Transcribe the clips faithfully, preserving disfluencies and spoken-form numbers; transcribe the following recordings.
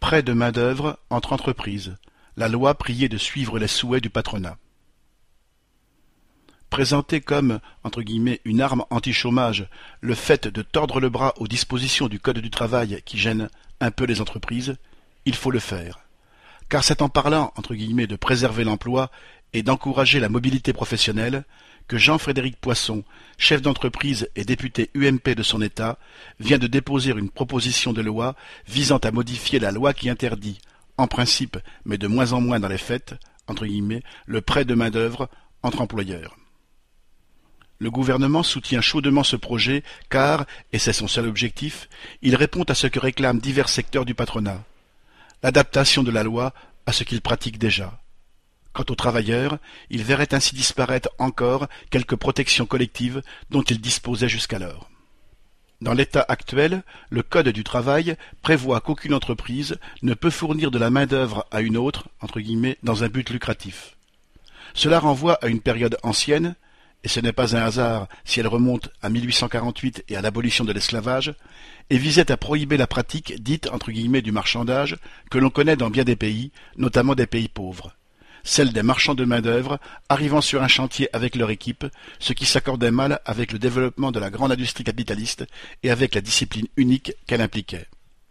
prêt de main-d'œuvre entre entreprises. La loi priait de suivre les souhaits du patronat. Présenter comme entre guillemets, une arme anti-chômage le fait de tordre le bras aux dispositions du Code du travail qui gênent un peu les entreprises, il faut le faire. Car c'est en parlant entre guillemets, de préserver l'emploi et d'encourager la mobilité professionnelle que Jean-Frédéric Poisson, chef d'entreprise et député U M P de son État, vient de déposer une proposition de loi visant à modifier la loi qui interdit, en principe, mais de moins en moins dans les faits, entre guillemets, le prêt de main-d'œuvre entre employeurs. Le gouvernement soutient chaudement ce projet car, et c'est son seul objectif, il répond à ce que réclament divers secteurs du patronat. L'adaptation de la loi à ce qu'ils pratiquent déjà. Quant aux travailleurs, ils verraient ainsi disparaître encore quelques protections collectives dont ils disposaient jusqu'alors. Dans l'état actuel, le Code du travail prévoit qu'aucune entreprise ne peut fournir de la main-d'œuvre à une autre, entre guillemets, dans un but lucratif. Cela renvoie à une période ancienne, et ce n'est pas un hasard si elle remonte à mille huit cent quarante-huit et à l'abolition de l'esclavage, et visait à prohiber la pratique dite entre guillemets du marchandage que l'on connaît dans bien des pays, notamment des pays pauvres, celle des marchands de main-d'œuvre arrivant sur un chantier avec leur équipe, ce qui s'accordait mal avec le développement de la grande industrie capitaliste et avec la discipline unique qu'elle impliquait.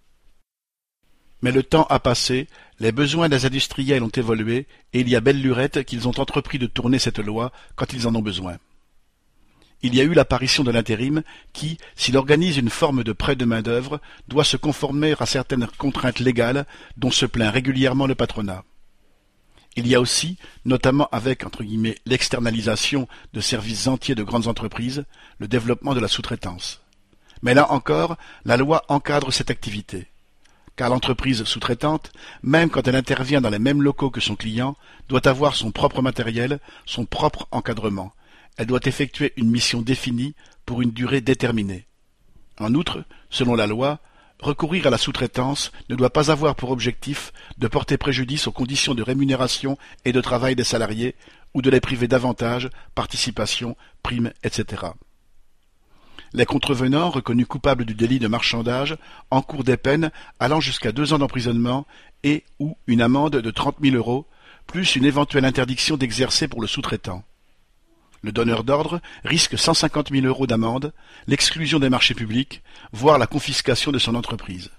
Mais le temps a passé, les besoins des industriels ont évolué, et il y a belle lurette qu'ils ont entrepris de tourner cette loi quand ils en ont besoin. Il y a eu l'apparition de l'intérim qui, s'il organise une forme de prêt de main-d'œuvre, doit se conformer à certaines contraintes légales dont se plaint régulièrement le patronat. Il y a aussi, notamment avec entre guillemets, l'externalisation de services entiers de grandes entreprises, le développement de la sous-traitance. Mais là encore, la loi encadre cette activité. Car l'entreprise sous-traitante, même quand elle intervient dans les mêmes locaux que son client, doit avoir son propre matériel, son propre encadrement. Elle doit effectuer une mission définie pour une durée déterminée. En outre, selon la loi, recourir à la sous-traitance ne doit pas avoir pour objectif de porter préjudice aux conditions de rémunération et de travail des salariés ou de les priver d'avantages, participation, primes, et cetera. Les contrevenants reconnus coupables du délit de marchandage encourent des peines allant jusqu'à deux ans d'emprisonnement et ou une amende de trente mille euros, plus une éventuelle interdiction d'exercer pour le sous-traitant. Le donneur d'ordre risque cent cinquante mille euros d'amende, l'exclusion des marchés publics, voire la confiscation de son entreprise.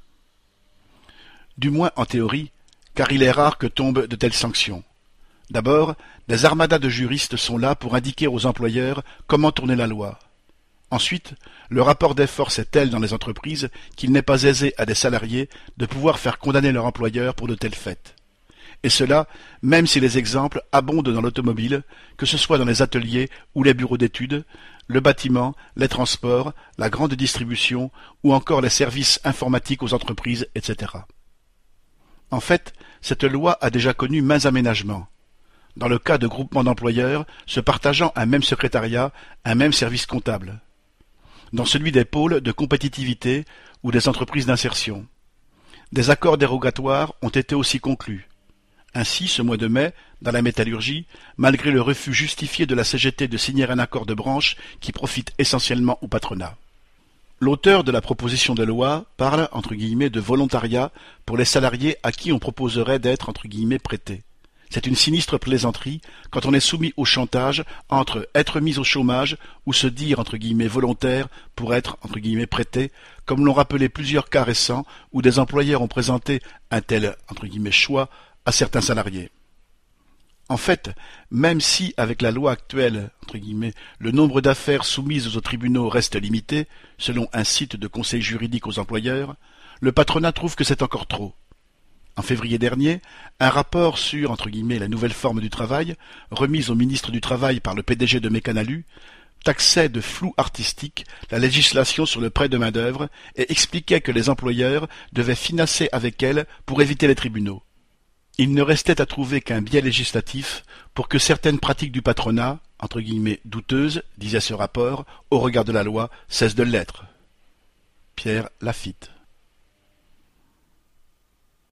Du moins en théorie, car il est rare que tombent de telles sanctions. D'abord, des armadas de juristes sont là pour indiquer aux employeurs comment tourner la loi. Ensuite, le rapport des forces est tel dans les entreprises qu'il n'est pas aisé à des salariés de pouvoir faire condamner leur employeur pour de tels faits. Et cela, même si les exemples abondent dans l'automobile, que ce soit dans les ateliers ou les bureaux d'études, le bâtiment, les transports, la grande distribution ou encore les services informatiques aux entreprises, et cetera. En fait, cette loi a déjà connu maints aménagements. Dans le cas de groupements d'employeurs se partageant un même secrétariat, un même service comptable. Dans celui des pôles de compétitivité ou des entreprises d'insertion. Des accords dérogatoires ont été aussi conclus. Ainsi, ce mois de mai, dans la métallurgie, malgré le refus justifié de la C G T de signer un accord de branche qui profite essentiellement au patronat. L'auteur de la proposition de loi parle, entre guillemets, de volontariat pour les salariés à qui on proposerait d'être, entre guillemets, prêtés. C'est une sinistre plaisanterie quand on est soumis au chantage entre être mis au chômage ou se dire, entre guillemets, volontaire pour être, entre guillemets, prêté, comme l'ont rappelé plusieurs cas récents où des employeurs ont présenté un tel, entre guillemets, choix à certains salariés. En fait, même si, avec la loi actuelle, entre guillemets, le nombre d'affaires soumises aux tribunaux reste limité, selon un site de conseil juridique aux employeurs, le patronat trouve que c'est encore trop. En février dernier, un rapport sur, entre guillemets, la nouvelle forme du travail, remis au ministre du Travail par le P D G de Mécanalu, taxait de flou artistique la législation sur le prêt de main-d'œuvre et expliquait que les employeurs devaient financer avec elle pour éviter les tribunaux. Il ne restait à trouver qu'un biais législatif pour que certaines pratiques du patronat, entre guillemets douteuses, disait ce rapport, au regard de la loi, cessent de l'être. Pierre Lafitte.